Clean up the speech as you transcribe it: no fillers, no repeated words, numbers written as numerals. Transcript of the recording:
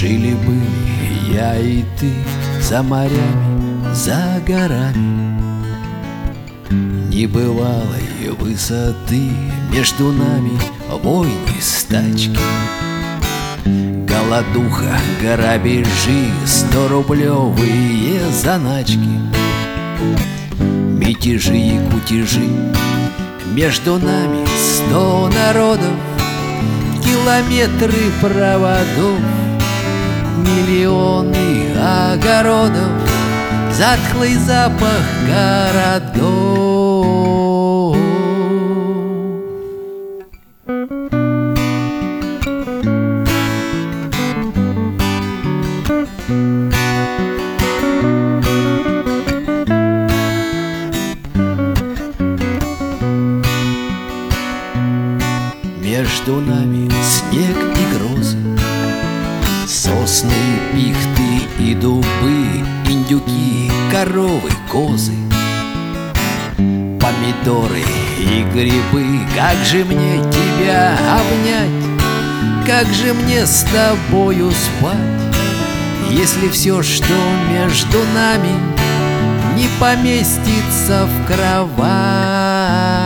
Жили-были я и ты за морями, за горами. Небывалой высоты между нами войны, стачки, голодуха, грабежи, 100-рублевые заначки, мятежи и кутежи. Между нами 100 народов, километры проводов, миллионы огородов, затхлый запах городов. Между нами снег и грозы, сосны, пихты и дубы, индюки, коровы, козы, помидоры и грибы. Как же мне тебя обнять, как же мне с тобою спать, если все, что между нами, не поместится в кровать?